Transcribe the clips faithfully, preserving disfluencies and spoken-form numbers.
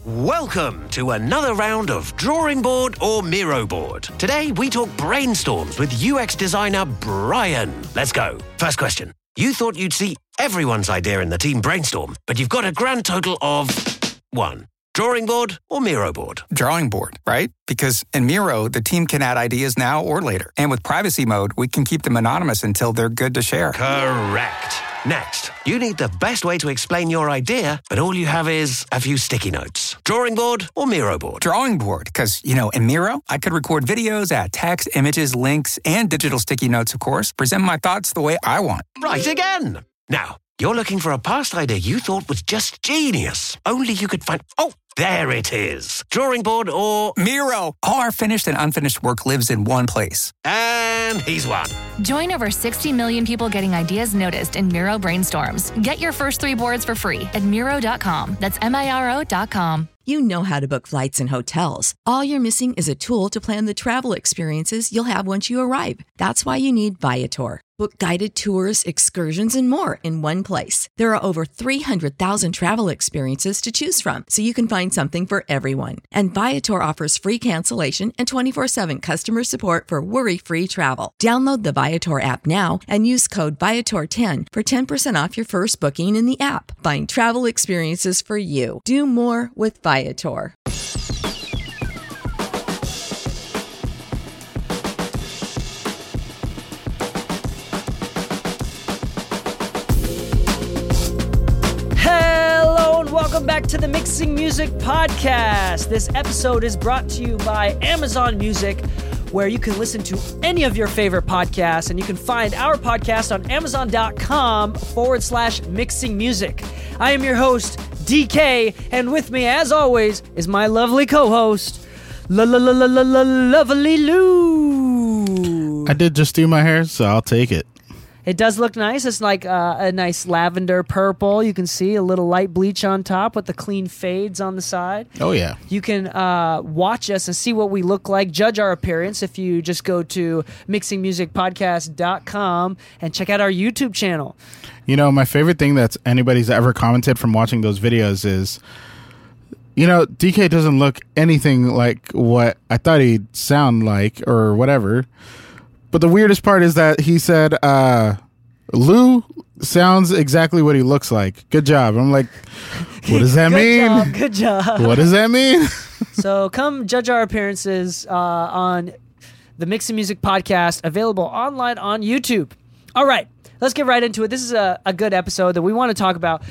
Welcome to another round of Drawing Board or Miro Board. Today we talk brainstorms with U X designer Brian. Let's go. First question. You thought you'd see everyone's idea in the team brainstorm, but you've got a grand total of one. Drawing board or Miro board? Drawing board, right? Because in Miro, the team can add ideas now or later. And with privacy mode, we can keep them anonymous until they're good to share. Correct. Next, you need the best way to explain your idea, but all you have is a few sticky notes. Drawing board or Miro board? Drawing board, because, you know, in Miro, I could record videos, add text, images, links, and digital sticky notes, of course, present my thoughts the way I want. Right again. Now, you're looking for a past idea you thought was just genius. Only you could find... Oh, there it is. Drawing board or... Miro. All our finished and unfinished work lives in one place. And he's won. Join over sixty million people getting ideas noticed in Miro Brainstorms. Get your first three boards for free at Miro dot com. That's M I R O dot com. You know how to book flights and hotels. All you're missing is a tool to plan the travel experiences you'll have once you arrive. That's why you need Viator. Book guided tours, excursions, and more in one place. There are over three hundred thousand travel experiences to choose from, so you can find something for everyone. And Viator offers free cancellation and twenty-four seven customer support for worry-free travel. Download the Viator app now and use code Viator ten for ten percent off your first booking in the app. Find travel experiences for you. Do more with Viator. Welcome back to the Mixing Music Podcast. This episode is brought to you by Amazon Music, where you can listen to any of your favorite podcasts, and you can find our podcast on amazon.com forward slash mixing music. I am your host, D K, and with me, as always, is my lovely co-host, la la la la la la lovely Lou. I did just do my hair, so I'll take it. It does look nice. It's like uh, a nice lavender purple. You can see a little light bleach on top with the clean fades on the side. Oh, yeah. You can uh, watch us and see what we look like, judge our appearance if you just go to mixing music podcast dot com and check out our YouTube channel. You know, my favorite thing that's anybody's ever commented from watching those videos is, you know, D K doesn't look anything like what I thought he'd sound like or whatever. But the weirdest part is that he said, uh, Lou sounds exactly what he looks like. Good job. I'm like, what does that good mean? Job, good job. What does that mean? So come judge our appearances uh, on the Mixing Music Podcast, available online on YouTube. All right, let's get right into it. This is a, a good episode that we want to talk about.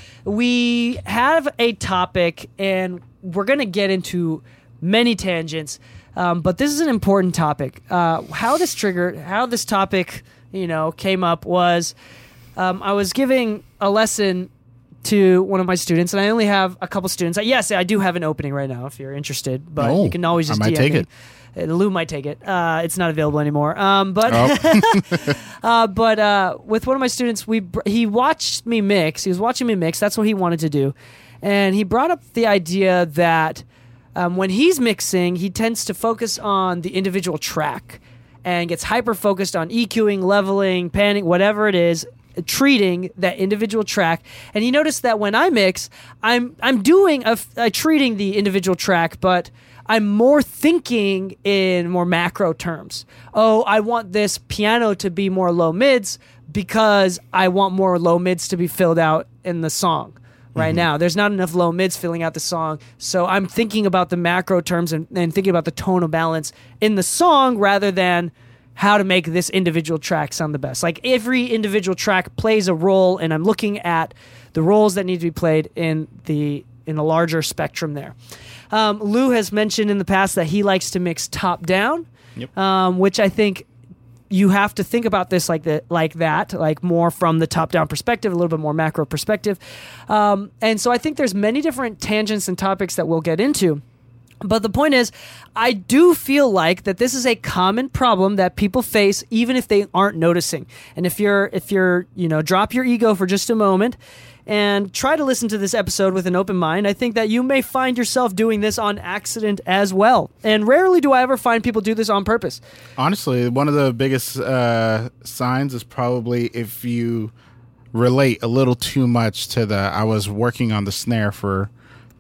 We have a topic, and we're going to get into many tangents. Um, but this is an important topic. Uh, how this triggered, how this topic, you know, came up was um, I was giving a lesson to one of my students, and I only have a couple students. Yes, I do have an opening right now if you're interested, but oh, you can always just I might D M take me. it. Uh, Lou might take it. Uh, it's not available anymore. Um, but oh. uh, but uh, with one of my students, we br- he watched me mix. He was watching me mix. That's what he wanted to do, and he brought up the idea that Um, when he's mixing, he tends to focus on the individual track and gets hyper-focused on EQing, leveling, panning, whatever it is, treating that individual track. And he noticed that when I mix, I'm I'm doing a, a treating the individual track, but I'm more thinking in more macro terms. Oh, I want this piano to be more low mids because I want more low mids to be filled out in the song. Right mm-hmm. now, there's not enough low mids filling out the song, so I'm thinking about the macro terms and, and thinking about the tonal balance in the song rather than how to make this individual track sound the best. Like every individual track plays a role, and I'm looking at the roles that need to be played in the in the larger spectrum there. Um, Lou has mentioned in the past that he likes to mix top down, yep. um, which I think you have to think about this like that, like that, like more from the top-down perspective, a little bit more macro perspective. Um, and so I think there's many different tangents and topics that we'll get into. But the point is, I do feel like that this is a common problem that people face, even if they aren't noticing. And if you're, if you're, you know, drop your ego for just a moment and try to listen to this episode with an open mind, I think that you may find yourself doing this on accident as well. And rarely do I ever find people do this on purpose. Honestly, one of the biggest uh, signs is probably if you relate a little too much to the, I was working on the snare for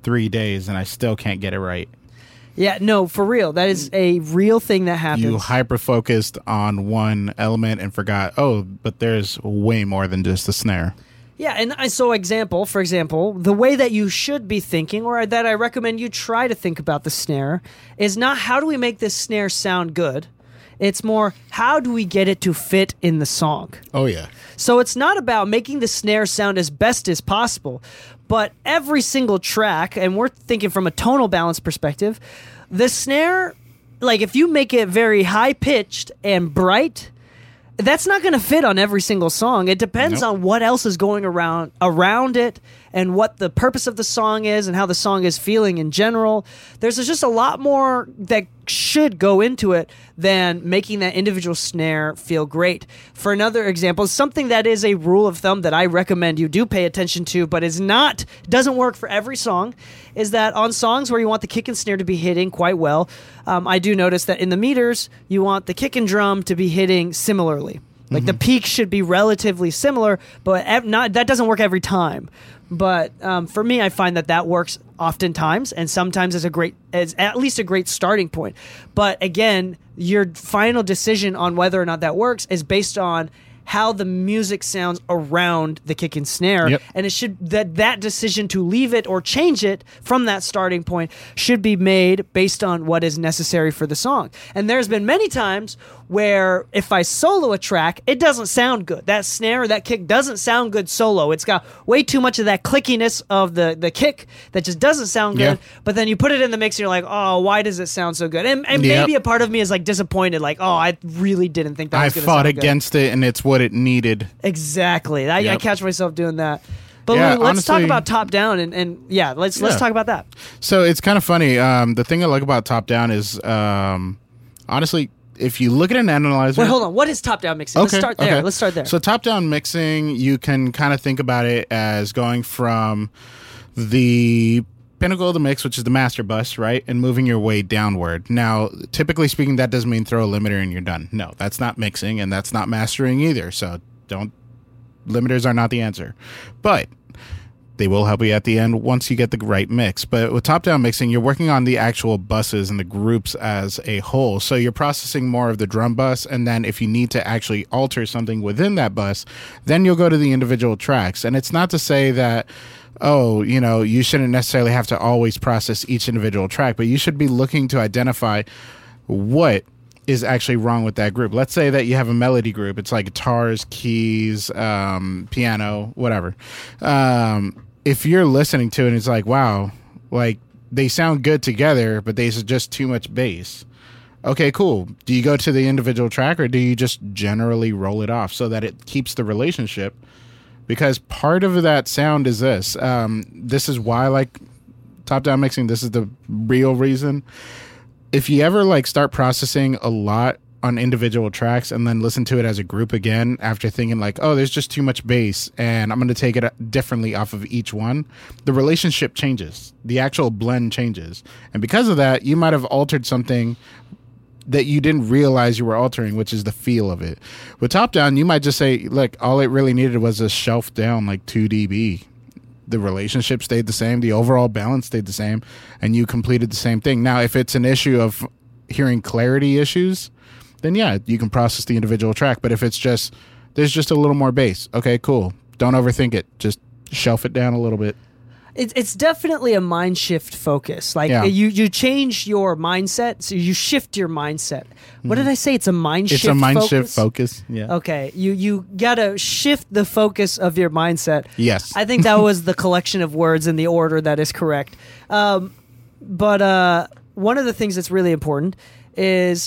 three days and I still can't get it right. Yeah, no, for real. That is a real thing that happens. You hyper focused on one element and forgot, oh, but there's way more than just the snare. Yeah, and I so example, for example, the way that you should be thinking, or that I recommend you try to think about the snare, is not how do we make this snare sound good? It's more, how do we get it to fit in the song? Oh, yeah. So it's not about making the snare sound as best as possible, but every single track, and we're thinking from a tonal balance perspective, the snare, like if you make it very high-pitched and bright, that's not going to fit on every single song. It depends Nope. on what else is going around around it and what the purpose of the song is and how the song is feeling in general. There's just a lot more that should go into it than making that individual snare feel great. For another example, something that is a rule of thumb that I recommend you do pay attention to, but is not doesn't work for every song, is that on songs where you want the kick and snare to be hitting quite well, um, I do notice that in the meters, you want the kick and drum to be hitting similarly. Like mm-hmm. the peaks should be relatively similar, but ev- not that doesn't work every time. But um, for me, I find that that works oftentimes, and sometimes is a great, is at least a great starting point. But again, your final decision on whether or not that works is based on how the music sounds around the kick and snare. Yep. And it should that that decision to leave it or change it from that starting point should be made based on what is necessary for the song. And there's been many times where if I solo a track, it doesn't sound good. That snare or that kick doesn't sound good solo. It's got way too much of that clickiness of the, the kick that just doesn't sound good. Yeah. But then you put it in the mix and you're like, oh, why does it sound so good? And, and Yep. maybe a part of me is like disappointed, like, oh, I really didn't think that I was going to fought sound good. against it, and it's what it needed. Exactly. I, I Yep. catch myself doing that. But Yeah, Lou, let's talk honestly- about top down and, and yeah, let's let's Yeah. talk about that. So it's kind of funny. Um, the thing I like about top down is, um, honestly, if you look at an analyzer. Wait, hold on. What is top down mixing? Let's start there. okay. Let's start there. So top down mixing, you can kind of think about it as going from the pinnacle of the mix, which is the master bus, right, and moving your way downward. Now, typically speaking, that doesn't mean throw a limiter and you're done. No, that's not mixing, and that's not mastering either. So don't. Limiters are not the answer, but they will help you at the end once you get the right mix. But with top-down mixing, you're working on the actual buses and the groups as a whole. So you're processing more of the drum bus, and then if you need to actually alter something within that bus, then you'll go to the individual tracks. And it's not to say that, oh, you know, you shouldn't necessarily have to always process each individual track, but you should be looking to identify what is actually wrong with that group. Let's say that you have a melody group. It's like guitars, keys, um, piano, whatever. Um, if you're listening to it and it's like, wow, like they sound good together, but there's just too much bass. Okay, cool. Do you go to the individual track or do you just generally roll it off so that it keeps the relationship? Because part of that sound is this. Um, this is why I like top-down mixing. This is the real reason. If you ever like start processing a lot on individual tracks and then listen to it as a group again after thinking like, oh, there's just too much bass and I'm going to take it differently off of each one, the relationship changes. The actual blend changes. And because of that, you might have altered something that you didn't realize you were altering, which is the feel of it. With top down, you might just say, look, all it really needed was a shelf down like two decibels. The relationship stayed the same. The overall balance stayed the same. And you completed the same thing. Now, if it's an issue of hearing clarity issues, then yeah, you can process the individual track. But if it's just, there's just a little more bass. Okay, cool. Don't overthink it. Just shelf it down a little bit. It's it's definitely a mind shift focus. Like Yeah. you, you change your mindset, so you shift your mindset. What did I say? It's a mind It's shift. a mind focus? shift focus. Yeah. Okay, you you gotta shift the focus of your mindset. Yes. I think that was the collection of words in the order that is correct. Um, but uh, one of the things that's really important is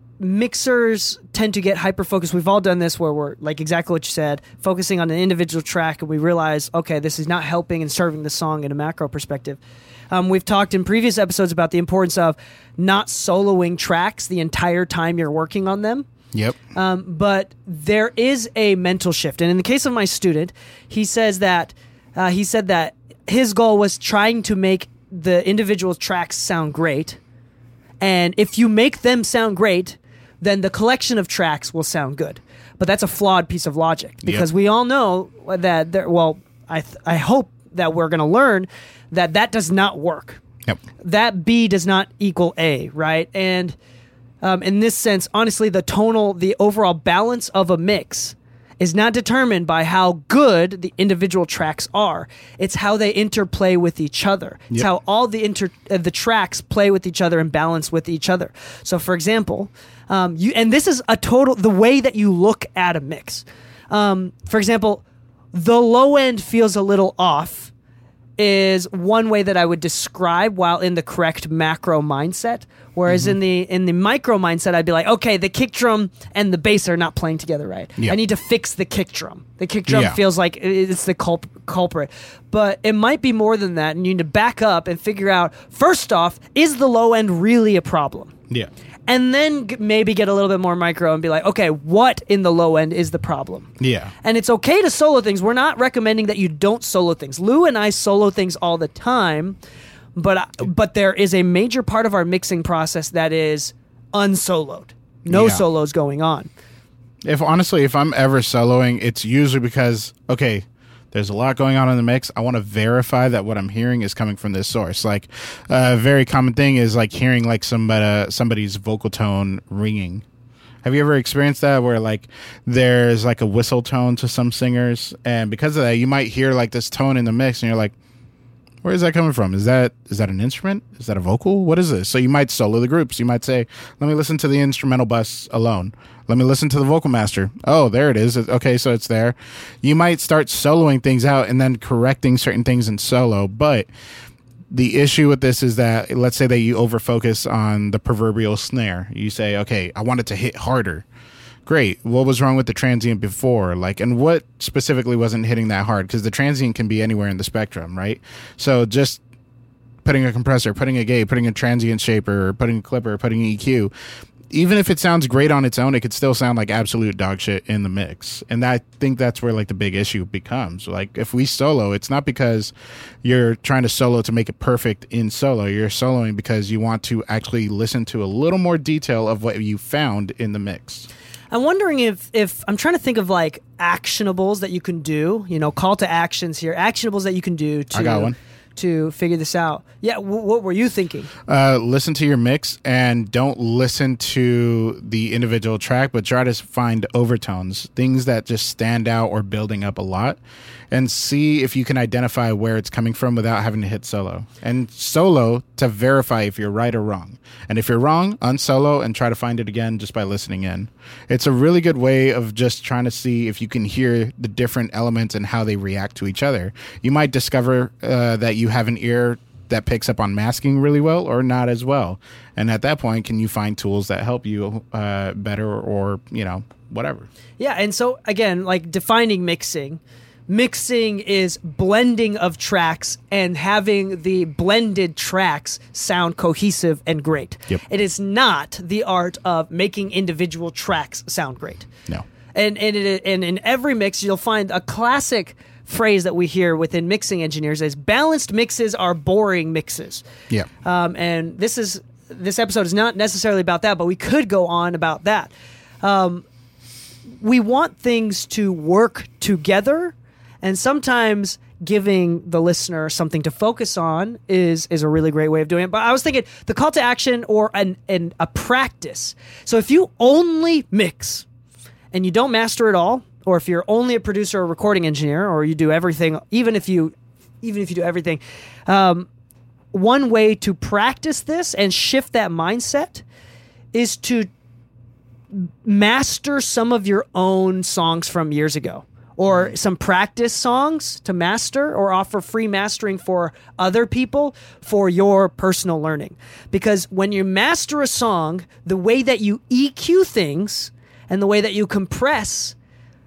mixers tend to get hyper focused. We've all done this where we're like exactly what you said, focusing on an individual track, and we realize, okay, this is not helping and serving the song in a macro perspective. Um, we've talked in previous episodes about the importance of not soloing tracks the entire time you're working on them. Yep. Um, but there is a mental shift, and in the case of my student, he says that uh, he said that his goal was trying to make the individual tracks sound great, and if you make them sound great, then the collection of tracks will sound good. But that's a flawed piece of logic because Yep. we all know that there. Well, I th- I hope that we're going to learn that that does not work. Yep. That B does not equal A, right? And um, in this sense, honestly, the tonal, the overall balance of a mix is not determined by how good the individual tracks are. It's how they interplay with each other. It's Yep. how all the inter uh, the tracks play with each other and balance with each other. So, for example, um, you and this is a total the way that you look at a mix. Um, for example, the low end feels a little off is one way that I would describe while in the correct macro mindset. Whereas Mm-hmm. in the in the micro mindset, I'd be like, okay, the kick drum and the bass are not playing together right. Yeah. I need to fix the kick drum. The kick drum Yeah. feels like it's the culp- culprit. But it might be more than that, and you need to back up and figure out, first off, is the low end really a problem? Yeah. And then g- maybe get a little bit more micro and be like, okay, what in the low end is the problem? Yeah. And it's okay to solo things. We're not recommending that you don't solo things. Lou and I solo things all the time, but I- but there is a major part of our mixing process that is unsoloed. No Yeah. solos going on. If honestly, if I'm ever soloing, it's usually because, okay, there's a lot going on in the mix. I want to verify that what I'm hearing is coming from this source. Like a very common thing is like hearing like somebody, somebody's vocal tone ringing. Have you ever experienced that where like there's like a whistle tone to some singers, and because of that you might hear like this tone in the mix and you're like, where is that coming from? Is that is that an instrument? Is that a vocal? What is this? So you might solo the groups. You might say, let me listen to the instrumental bus alone. Let me listen to the vocal master. Oh, there it is. Okay, so it's there. You might start soloing things out and then correcting certain things in solo. But the issue with this is that, let's say that you overfocus on the proverbial snare. You say, okay, I want it to hit harder. Great. What was wrong with the transient before? Like, and what specifically wasn't hitting that hard? Because the transient can be anywhere in the spectrum, right? So just putting a compressor, putting a gate, putting a transient shaper, putting a clipper, putting an E Q, even if it sounds great on its own, it could still sound like absolute dog shit in the mix. And I think that's where like the big issue becomes. Like if we solo, it's not because you're trying to solo to make it perfect in solo. You're soloing because you want to actually listen to a little more detail of what you found in the mix. I'm wondering if, if I'm trying to think of like actionables that you can do, you know, call to actions here, actionables that you can do to, I got one. to figure this out. Yeah. W- what were you thinking? Uh, listen to your mix and don't listen to the individual track, but try to find overtones, things that just stand out or building up a lot, and see if you can identify where it's coming from without having to hit solo. And solo to verify if you're right or wrong. And if you're wrong, unsolo and try to find it again just by listening in. It's a really good way of just trying to see if you can hear the different elements and how they react to each other. You might discover uh, that you have an ear that picks up on masking really well or not as well. And at that point, can you find tools that help you uh, better or, you know, whatever. Yeah. And so again, like defining mixing, mixing is blending of tracks and having the blended tracks sound cohesive and great. Yep. It is not the art of making individual tracks sound great. No. And and, it, and in every mix, you'll find a classic phrase that we hear within mixing engineers is balanced mixes are boring mixes. Yeah. Um, and this is this episode is not necessarily about that, but we could go on about that. Um, we want things to work together, and sometimes giving the listener something to focus on is is a really great way of doing it. But I was thinking the call to action or an, an a practice. So if you only mix and you don't master it all, or if you're only a producer or recording engineer, or you do everything, even if you even if you do everything, um, one way to practice this and shift that mindset is to master some of your own songs from years ago, or some practice songs to master, or offer free mastering for other people for your personal learning. Because when you master a song, the way that you E Q things and the way that you compress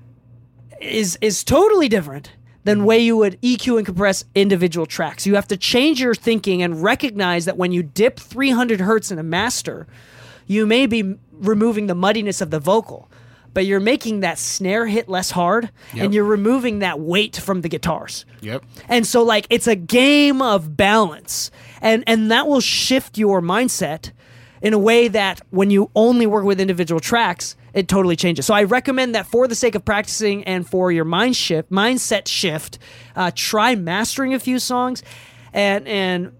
is is totally different than way you would E Q and compress individual tracks. You have to change your thinking and recognize that when you dip three hundred hertz in a master, you may be removing the muddiness of the vocal, but you're making that snare hit less hard, Yep. and you're removing that weight from the guitars. Yep. And so, like, it's a game of balance, and and that will shift your mindset in a way that when you only work with individual tracks, it totally changes. So I recommend that for the sake of practicing and for your mind shift, mindset shift, uh, try mastering a few songs and and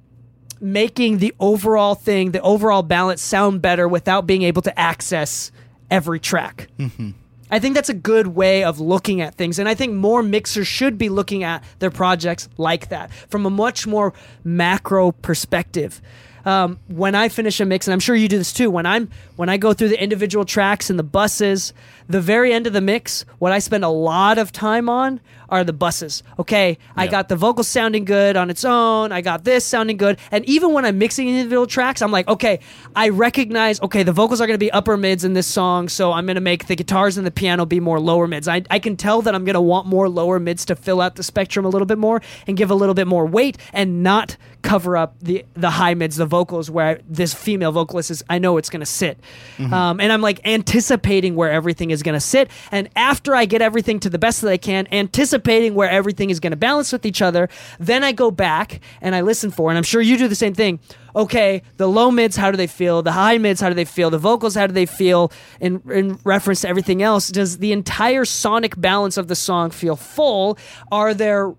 making the overall thing, the overall balance sound better without being able to access every track. Mm-hmm. I think that's a good way of looking at things. And I think more mixers should be looking at their projects like that from a much more macro perspective. Um, when I finish a mix, and I'm sure you do this too, when I'm when I go through the individual tracks and the buses, the very end of the mix, what I spend a lot of time on are the buses. Okay, I Yeah. got the vocals sounding good on its own. I got this sounding good. And even when I'm mixing individual tracks, I'm like, okay, I recognize, okay, the vocals are going to be upper mids in this song, so I'm going to make the guitars and the piano be more lower mids. I, I can tell that I'm going to want more lower mids to fill out the spectrum a little bit more and give a little bit more weight and not cover up the, the high mids, the vocals where this female vocalist is, I know it's going to sit. Mm-hmm. Um, and I'm like anticipating where everything is going to sit. And after I get everything to the best that I can, anticipating where everything is going to balance with each other, then I go back and I listen for, and I'm sure you do the same thing. Okay, the low mids, how do they feel? The high mids, how do they feel? The vocals, how do they feel in, in reference to everything else? Does the entire sonic balance of the song feel full? Are there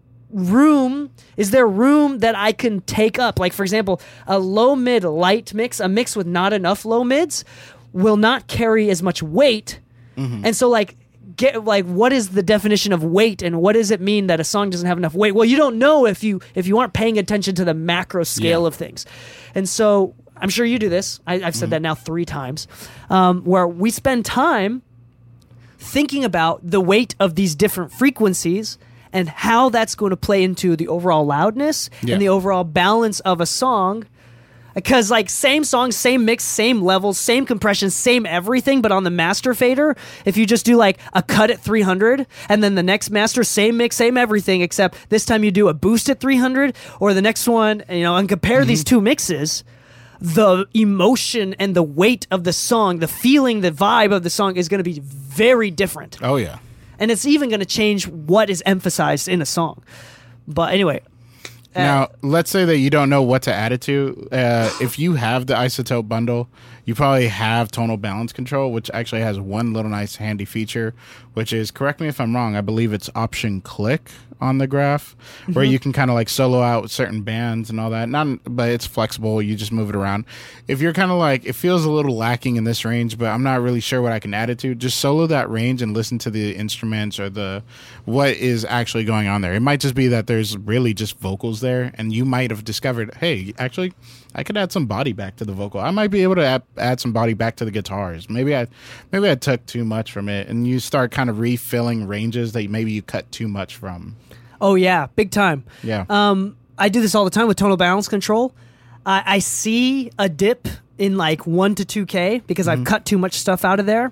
room is there room that I can take up? Like, for example, a low mid light mix, a mix with not enough low mids will not carry as much weight. Mm-hmm. And so like get like what is the definition of weight, and what does it mean that a song doesn't have enough weight? Well, you don't know if you if you aren't paying attention to the macro scale Yeah. of things. And so I'm sure you do this. I, I've said Mm-hmm. that now three times, um, where we spend time thinking about the weight of these different frequencies and how that's going to play into the overall loudness Yeah. and the overall balance of a song. Because, like, same song, same mix, same levels, same compression, same everything, but on the master fader, if you just do, like, a cut at three hundred, and then the next master, same mix, same everything, except this time you do a boost at three hundred, or the next one, you know, and compare these two mixes, the emotion and the weight of the song, the feeling, the vibe of the song is going to be very different. Oh, yeah. And it's even going to change what is emphasized in a song. But anyway. uh, Now, let's say that you don't know what to add it to. Uh, if you have the isotope bundle, you probably have tonal balance control, which actually has one little nice handy feature, which is, correct me if I'm wrong, I believe it's option click on the graph, where Mm-hmm. you can kind of like solo out certain bands and all that. Not, but it's flexible. You just move it around. If you're kind of like, it feels a little lacking in this range, but I'm not really sure what I can add it to, just solo that range and listen to the instruments or the what is actually going on there. It might just be that there's really just vocals there, and you might have discovered, hey, actually, I could add some body back to the vocal. I might be able to add, add some body back to the guitars. Maybe I, maybe I took too much from it, and you start kind of refilling ranges that maybe you cut too much from. Oh, yeah, big time. Yeah. Um, I do this all the time with tonal balance control. I, I see a dip in like one to two K because I've cut too much stuff out of there.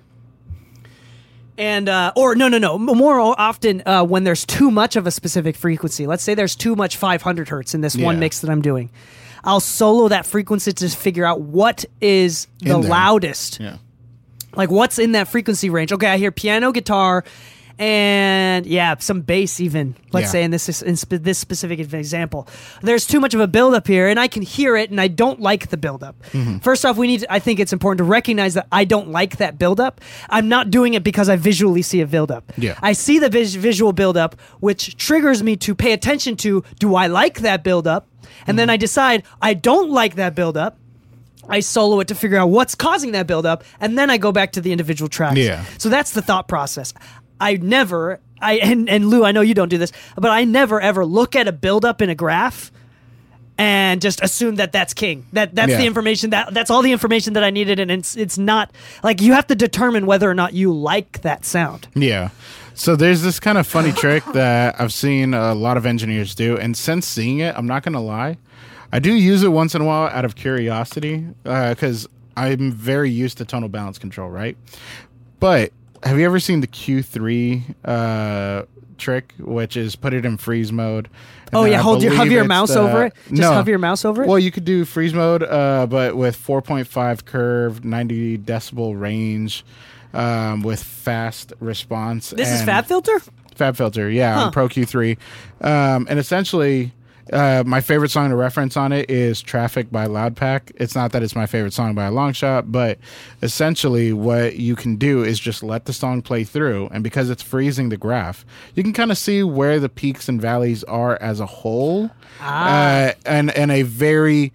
And, uh, or no, no, no, more often uh, when there's too much of a specific frequency. Let's say there's too much five hundred hertz in this one Yeah. mix that I'm doing. I'll solo that frequency to figure out what is the In there. loudest. Yeah. Like, what's in that frequency range? Okay, I hear piano, guitar, and yeah, some bass even. Let's Yeah. say in this in spe- this specific example, there's too much of a buildup here, and I can hear it, and I don't like the buildup. Mm-hmm. First off, we need. To, I think it's important to recognize that I don't like that buildup. I'm not doing it because I visually see a buildup. Yeah. I see the vis- visual buildup, which triggers me to pay attention to. Do I like that buildup? And Mm-hmm. then I decide I don't like that buildup. I solo it to figure out what's causing that buildup, and then I go back to the individual tracks. Yeah. So that's the thought process. I never, I and, and Lou, I know you don't do this, but I never ever look at a buildup in a graph and just assume that that's king. That that's Yeah. the information that that's all the information that I needed, and it's it's not like you have to determine whether or not you like that sound. Yeah. So there's this kind of funny trick that I've seen a lot of engineers do, and since seeing it, I'm not going to lie, I do use it once in a while out of curiosity, because uh, I'm very used to tonal balance control, right? But have you ever seen the Q three uh, trick, which is put it in freeze mode? And Oh then yeah, I hold your believe hover your it's mouse the- over it. Just no. hover your mouse over it. Well, you could do freeze mode, uh, but with four point five curve, ninety decibel range, um, with fast response. This is and Fab Filter. Fab Filter, yeah, Huh. on Pro Q three. Um, and essentially, Uh, my favorite song to reference on it is Traffic by Loudpack. It's not that it's my favorite song by a long shot, but essentially what you can do is just let the song play through, and because it's freezing the graph, you can kind of see where the peaks and valleys are as a whole, ah. uh, and, and a very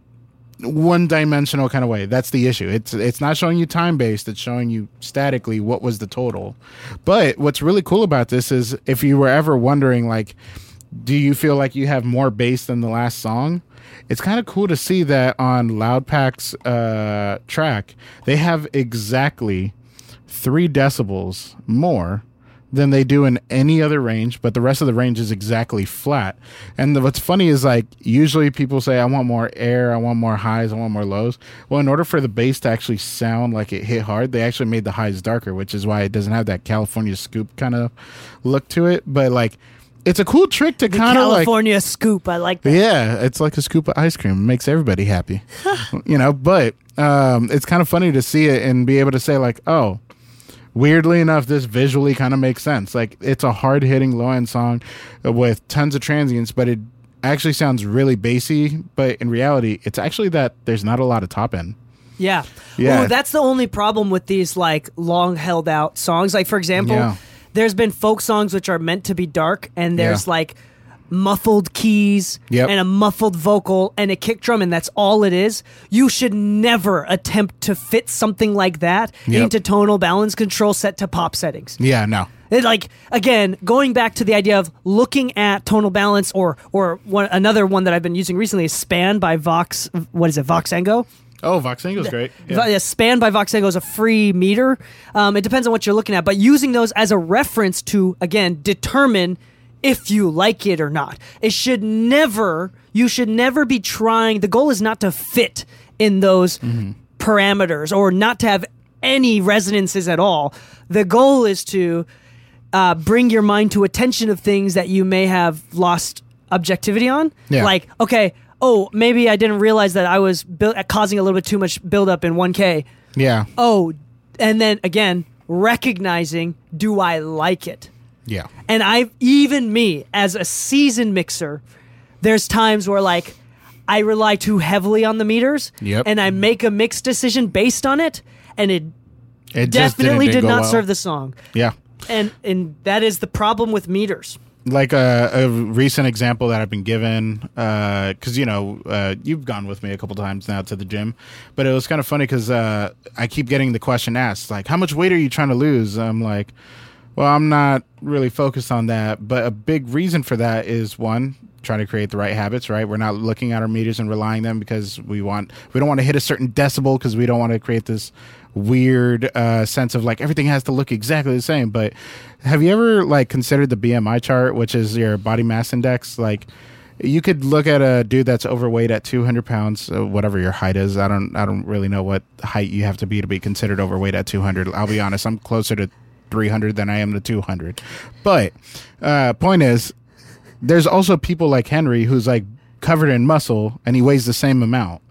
one-dimensional kind of way. That's the issue. It's it's not showing you time-based. It's showing you statically what was the total. But what's really cool about this is if you were ever wondering, like, do you feel like you have more bass than the last song? It's kind of cool to see that on Loudpack's uh, track, they have exactly three decibels more than they do in any other range, but the rest of the range is exactly flat. And the, what's funny is, like, usually people say, I want more air, I want more highs, I want more lows. Well, in order for the bass to actually sound like it hit hard, they actually made the highs darker, which is why it doesn't have that California scoop kind of look to it. But, like, it's a cool trick to kind of like... California scoop, I like that. Yeah, it's like a scoop of ice cream. It makes everybody happy. You know, but um, it's kind of funny to see it and be able to say, like, oh, weirdly enough, this visually kind of makes sense. Like, it's a hard-hitting low-end song with tons of transients, but it actually sounds really bassy. But in reality, it's actually that there's not a lot of top-end. Yeah. Yeah. Well, that's the only problem with these, like, long-held-out songs. Like, for example, Yeah. there's been folk songs which are meant to be dark, and there's, Yeah. like, muffled keys Yep. and a muffled vocal and a kick drum, and that's all it is. You should never attempt to fit something like that Yep. into tonal balance control set to pop settings. Yeah, no. It, like, again, going back to the idea of looking at tonal balance, or or one, another one that I've been using recently is Span by Vox. What is it, Voxengo? Oh, Voxengo's great. Yeah. Yeah, Span by Voxengo is a free meter. Um, it depends on what you're looking at, but using those as a reference to, again, determine if you like it or not. It should never, you should never be trying, the goal is not to fit in those mm-hmm. parameters or not to have any resonances at all. The goal is to uh, bring your mind to attention of things that you may have lost objectivity on. Yeah. Like, okay, oh, maybe I didn't realize that I was bu- causing a little bit too much buildup in one K. Yeah. Oh, and then again, recognizing, do I like it? Yeah. And I've, even me, as a seasoned mixer, there's times where, like, I rely too heavily on the meters, Yep. and I make a mix decision based on it, and it, It just definitely didn't- didn't did go not well. serve the song. Yeah. And and that is the problem with meters. Like a, a recent example that I've been given, because, you know, uh, you've gone with me a couple times now to the gym, but it was kind of funny because uh, I keep getting the question asked, like, how much weight are you trying to lose? I'm like, well, I'm not really focused on that, but a big reason for that is, one, trying to create the right habits, right? We're not looking at our meters and relying them because we want, we don't want to hit a certain decibel because we don't want to create this weird uh, sense of, like, everything has to look exactly the same. But have you ever, like, considered the B M I chart, which is your body mass index? Like, you could look at a dude that's overweight at two hundred pounds, uh, whatever your height is. I don't, I don't really know what height you have to be to be considered overweight at two hundred. I'll be honest, I'm closer to three hundred than I am to two hundred. But uh, point is, there's also people like Henry who's, like, covered in muscle and he weighs the same amount.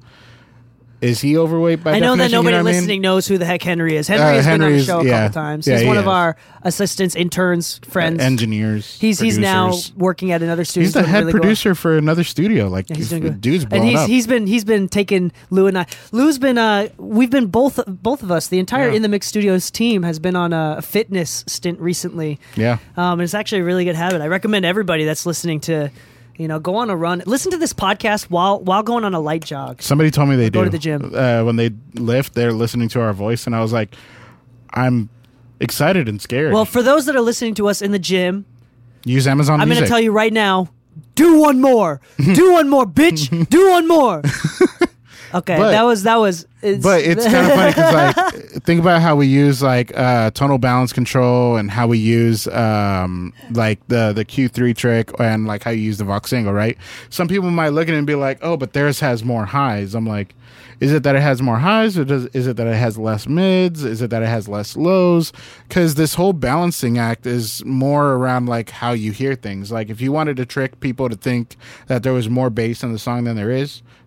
Is he overweight by I know that definition? nobody You know what I mean? listening knows who the heck Henry is. Henry Uh, has been on the Henry's- show a yeah. couple times. Yeah, He's he one of has. our assistants, interns, friends. Uh, engineers. He's he's now producers. working at another studio. He's the doing head really good- producer for another studio. Like, Yeah, he's the doing good. dude's blown and he's up. he's been he's been taking Lou and I. Lou's been uh we've been both both of us. The entire Yeah. In the Mix Studios team has been on a fitness stint recently. Yeah. Um, and it's actually a really good habit. I recommend everybody that's listening to, you know, go on a run. Listen to this podcast while while going on a light jog. Somebody told me they Go do. to the gym. Uh, when they lift, they're listening to our voice, and I was like, I'm excited and scared. Well, for those that are listening to us in the gym, use Amazon I'm Music. going to tell you right now, do one more. do one more, bitch. Do one more. Okay, But- that was that was it's, But it's kind of funny because, like, think about how we use, like, uh, tonal balance control and how we use, um, like, the, the Q three trick and, like, how you use the Voxengo, right? Some people might look at it and be like, oh, but theirs has more highs. I'm like, is it that it has more highs, or does, is it that it has less mids? Is it that it has less lows? Because this whole balancing act is more around, like, how you hear things. Like, if you wanted to trick people to think that there was more bass in the song than there is,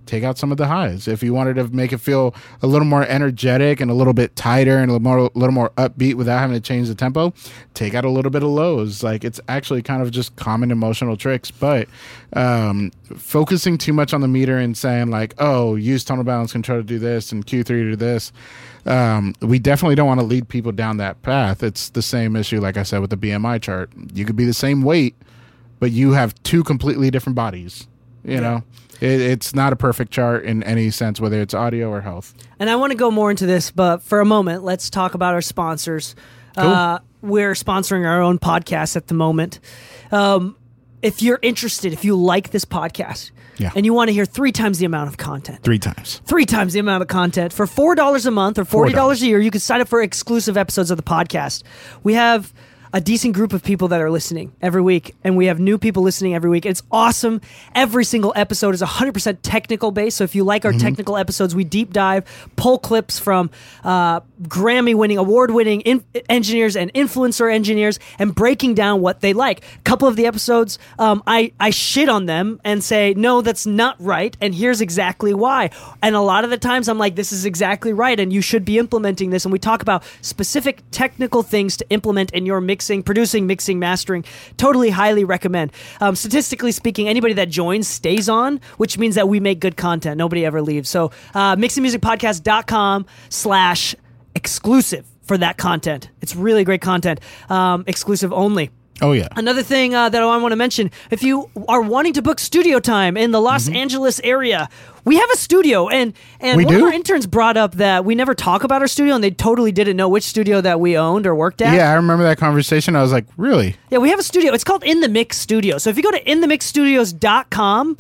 take out some of the highs. If you wanted to make it feel a little more energetic and a little bit tighter and a little more, a little more upbeat without having to change the tempo, take out a little bit of lows. Like, it's actually kind of just common emotional tricks. But um, focusing too much on the meter and saying like, oh, use tonal balance control to do this and Q three to do this, um, we definitely don't want to lead people down that path. It's the same issue, like I said, with the B M I chart. You could be the same weight, but you have two completely different bodies. You yeah. know, it, it's not a perfect chart in any sense, whether it's audio or health. And I want to go more into this, but for a moment, let's talk about our sponsors. Cool. Uh, we're sponsoring our own podcast at the moment. Um, if you're interested, if you like this podcast, yeah. and you want to hear three times the amount of content. Three times. Three times the amount of content. For four dollars a month or forty dollars a year, you can sign up for exclusive episodes of the podcast. We have a decent group of people that are listening every week, and we have new people listening every week. It's awesome. Every single episode is one hundred percent technical based, so if you like our mm-hmm. technical episodes, we deep dive, pull clips from uh, Grammy-winning, award-winning in- engineers and influencer engineers, and breaking down what they like. A couple of the episodes, um, I, I shit on them and say, no, that's not right, and here's exactly why. And a lot of the times, I'm like, this is exactly right, and you should be implementing this, and we talk about specific technical things to implement in your mix producing, mixing, mastering. Totally highly recommend. Um, statistically speaking, anybody that joins stays on, which means that we make good content. Nobody ever leaves. So uh, mixing music podcast dot com slash exclusive for that content. It's really great content. Um, exclusive only. Oh, yeah. Another thing uh, that I want to mention, if you are wanting to book studio time in the Los mm-hmm. Angeles area, we have a studio, and, and we one do? of our interns brought up that we never talk about our studio, and they totally didn't know which studio that we owned or worked at. Yeah, I remember that conversation. I was like, really? Yeah, we have a studio. It's called In The Mix Studio. So if you go to in the mix studios dot com,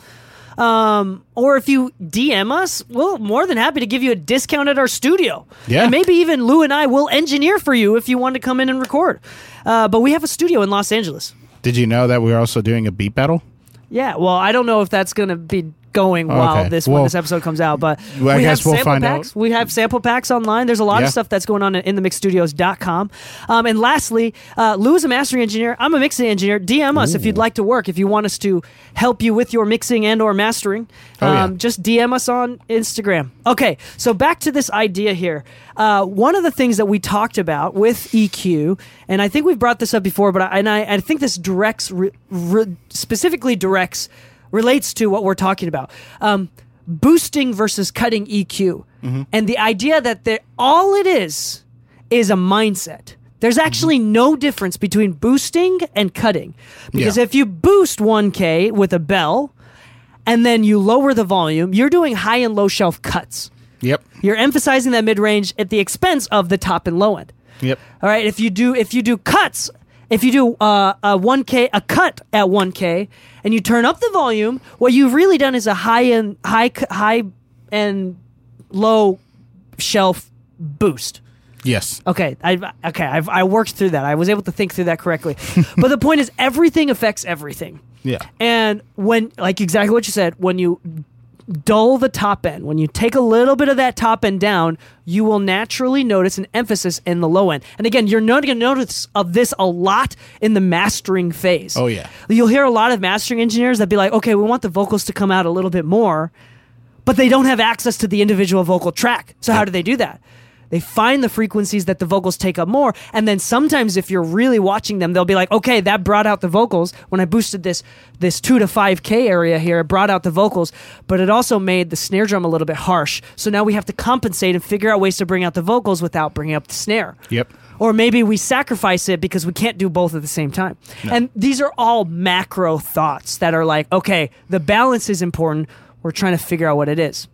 um, or if you D M us, we're more than happy to give you a discount at our studio. Yeah. And maybe even Lou and I will engineer for you if you want to come in and record. Uh, but we have a studio in Los Angeles. Did you know that we're also doing a beat battle? Yeah, well, I don't know if that's going to be going Oh, while okay. this Well, when this episode comes out, but well, I we guess have we'll sample find packs. out. We have sample packs online. There's a lot Yeah. of stuff that's going on at in the mix studios dot com. Um, and lastly, uh, Lou is a mastering engineer. I'm a mixing engineer. D M us Ooh. if you'd like to work. If you want us to help you with your mixing and or mastering, Oh, yeah. um, just D M us on Instagram. Okay, so back to this idea here. Uh, one of the things that we talked about with E Q, and I think we've brought this up before, but I, and I, I think this directs re, re, specifically directs relates to what we're talking about. Um, boosting versus cutting E Q. Mm-hmm. And the idea that there, all it is is a mindset. There's actually mm-hmm. no difference between boosting and cutting. Because Yeah. if you boost one K with a bell and then you lower the volume, you're doing high and low shelf cuts. Yep. You're emphasizing that mid-range at the expense of the top and low end. Yep. All right, if you do if you do cuts, if you do uh, a one K a cut at one K and you turn up the volume, what you've really done is a high and high high and low shelf boost. Yes. Okay, I okay, I've, I worked through that. I was able to think through that correctly. But the point is, everything affects everything. Yeah. And when, like exactly what you said, when you dull the top end, when you take a little bit of that top end down, you will naturally notice an emphasis in the low end. And again, you're not going to notice of this a lot in the mastering phase. Oh, yeah. You'll hear a lot of mastering engineers that be like, okay, we want the vocals to come out a little bit more, but they don't have access to the individual vocal track. So how do they do that? They find the frequencies that the vocals take up more, and then sometimes if you're really watching them, they'll be like, okay, that brought out the vocals. When I boosted this this two to five K area here, it brought out the vocals, but it also made the snare drum a little bit harsh. So now we have to compensate and figure out ways to bring out the vocals without bringing up the snare. Yep. Or maybe we sacrifice it because we can't do both at the same time. No. And these are all macro thoughts that are like, okay, the balance is important. We're trying to figure out what it is.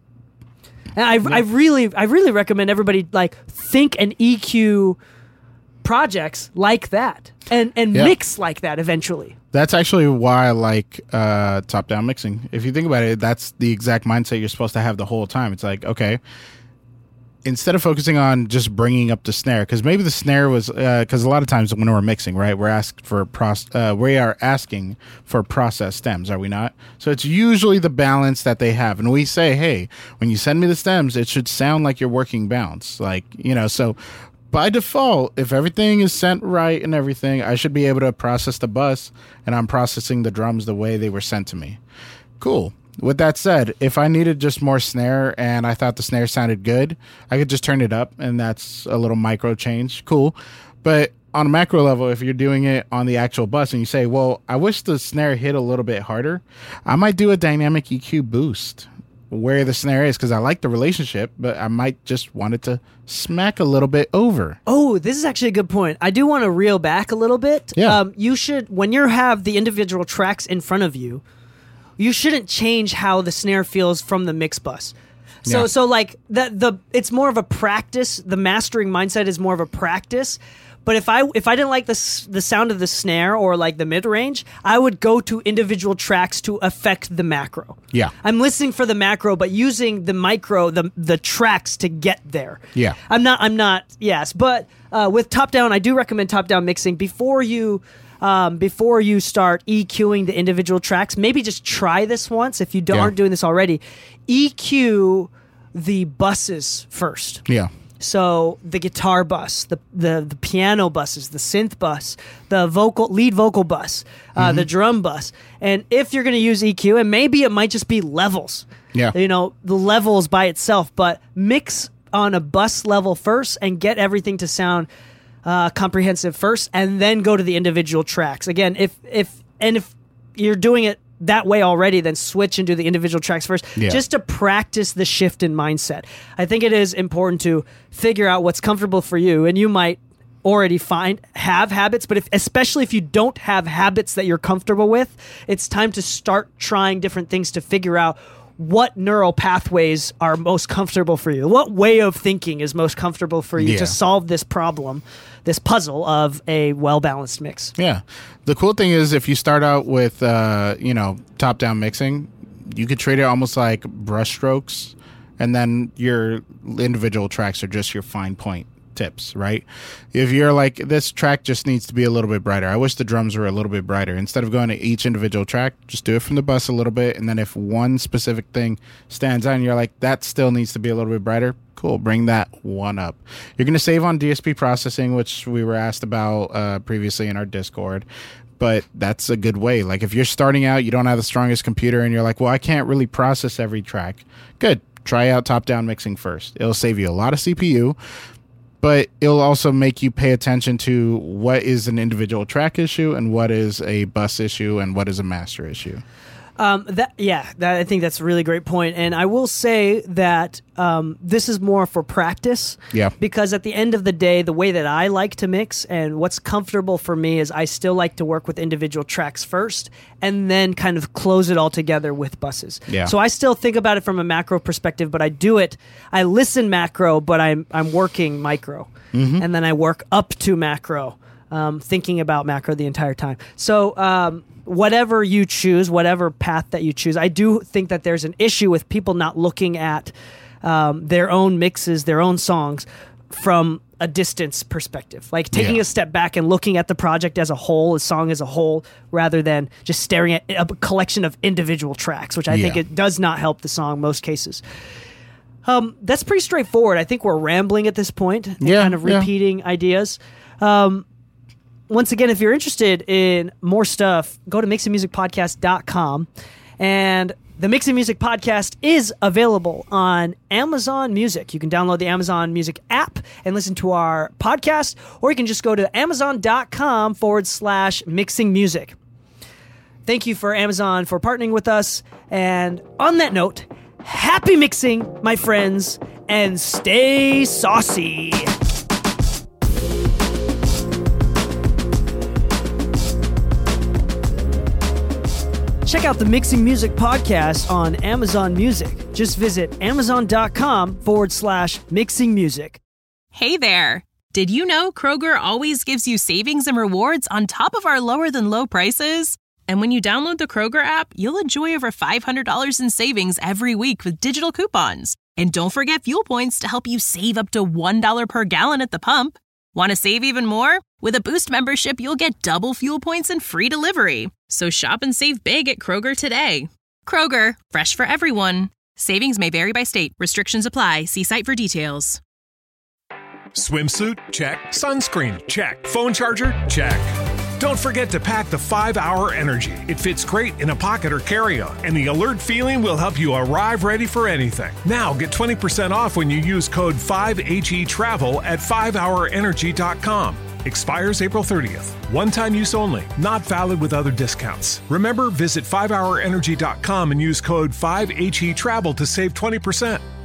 And I, yeah. I really, I really recommend everybody like think and E Q projects like that, and and yeah. mix like that eventually. That's actually why I like uh, top-down mixing. If you think about it, that's the exact mindset you're supposed to have the whole time. It's like, okay, instead of focusing on just bringing up the snare, because maybe the snare was because uh, a lot of times when we're mixing, right, we're asked for proce- uh, we are asking for process stems, are we not? So it's usually the balance that they have, and we say, hey, when you send me the stems, it should sound like you're working bounce, like, you know. So by default, if everything is sent right and everything, I should be able to process the bus, and I'm processing the drums the way they were sent to me. Cool. With that said, if I needed just more snare and I thought the snare sounded good, I could just turn it up, and that's a little micro change. Cool. But on a macro level, if you're doing it on the actual bus and you say, well, I wish the snare hit a little bit harder, I might do a dynamic E Q boost where the snare is, because I like the relationship, but I might just want it to smack a little bit over. Oh, this is actually a good point. I do want to reel back a little bit. Yeah. Um, you should, when you have the individual tracks in front of you, you shouldn't change how the snare feels from the mix bus. So, Yeah. so like the the it's more of a practice. The mastering mindset is more of a practice. But if I if I didn't like the s- the sound of the snare or like the mid range, I would go to individual tracks to affect the macro. Yeah. I'm listening for the macro, but using the micro, the the tracks to get there. Yeah. I'm not. I'm not. Yes, but uh, with top down, I do recommend top down mixing before you. Um, before you start EQing the individual tracks, maybe just try this once if you don't, Yeah. aren't doing this already. E Q the buses first. Yeah. So the guitar bus, the, the the piano buses, the synth bus, the vocal lead vocal bus, uh, the drum bus. And if you're going to use E Q, and maybe it might just be levels. Yeah. You know, the levels by itself, but mix on a bus level first and get everything to sound uh, comprehensive first, and then go to the individual tracks. Again, if if and if you're doing it that way already, then switch and do the individual tracks first, Yeah. just to practice the shift in mindset. I think it is important to figure out what's comfortable for you, and you might already find have habits, but if especially if you don't have habits that you're comfortable with, it's time to start trying different things to figure out what neural pathways are most comfortable for you. What way of thinking is most comfortable for you Yeah. to solve this problem, this puzzle of a well-balanced mix. Yeah. The cool thing is if you start out with, uh, you know, top-down mixing, you could treat it almost like brush strokes, and then your individual tracks are just your fine point tips, right? If you're like, this track just needs to be a little bit brighter. I wish the drums were a little bit brighter. Instead of going to each individual track, just do it from the bus a little bit, and then if one specific thing stands out and you're like, that still needs to be a little bit brighter, cool, bring that one up. You're going to save on D S P processing, which we were asked about uh, previously in our Discord, but that's a good way. Like if you're starting out, you don't have the strongest computer, and you're like, well, I can't really process every track. Good. Try out top-down mixing first. It'll save you a lot of C P U, but it'll also make you pay attention to what is an individual track issue and what is a bus issue and what is a master issue. Um, that yeah, that, I think that's a really great point. And I will say that um, this is more for practice. Yeah. Because at the end of the day, the way that I like to mix and what's comfortable for me is I still like to work with individual tracks first and then kind of close it all together with buses. Yeah. So I still think about it from a macro perspective, but I do it. I listen macro, but I'm I'm working micro, Mm-hmm. and then I work up to macro, um, thinking about macro the entire time. So. Um, Whatever you choose, whatever path that you choose, I do think that there's an issue with people not looking at um, their own mixes, their own songs from a distance perspective. Like taking Yeah. a step back and looking at the project as a whole, a song as a whole, rather than just staring at a collection of individual tracks, which I think Yeah. it does not help the song in most cases. Um, that's pretty straightforward. I think we're rambling at this point and Yeah, kind of yeah. repeating ideas. Um, Once again, if you're interested in more stuff, go to mixing music podcast dot com. And the Mixing Music Podcast is available on Amazon Music. You can download the Amazon Music app and listen to our podcast, or you can just go to amazon.com forward slash mixing music. Thank you for Amazon for partnering with us. And on that note, happy mixing, my friends, and stay saucy. Check out the Mixing Music Podcast on Amazon Music. Just visit amazon.com forward slash mixing music. Hey there. Did you know Kroger always gives you savings and rewards on top of our lower than low prices? And when you download the Kroger app, you'll enjoy over five hundred dollars in savings every week with digital coupons. And don't forget fuel points to help you save up to one dollar per gallon at the pump. Want to save even more? With a Boost membership, you'll get double fuel points and free delivery. So shop and save big at Kroger today. Kroger, fresh for everyone. Savings may vary by state. Restrictions apply. See site for details. Swimsuit? Check. Sunscreen? Check. Phone charger? Check. Don't forget to pack the five hour Energy. It fits great in a pocket or carry-on, and the alert feeling will help you arrive ready for anything. Now get twenty percent off when you use code five H E Travel at five hour energy dot com. Expires April thirtieth. One-time use only. Not valid with other discounts. Remember, visit five hour energy dot com and use code five H E Travel to save twenty percent.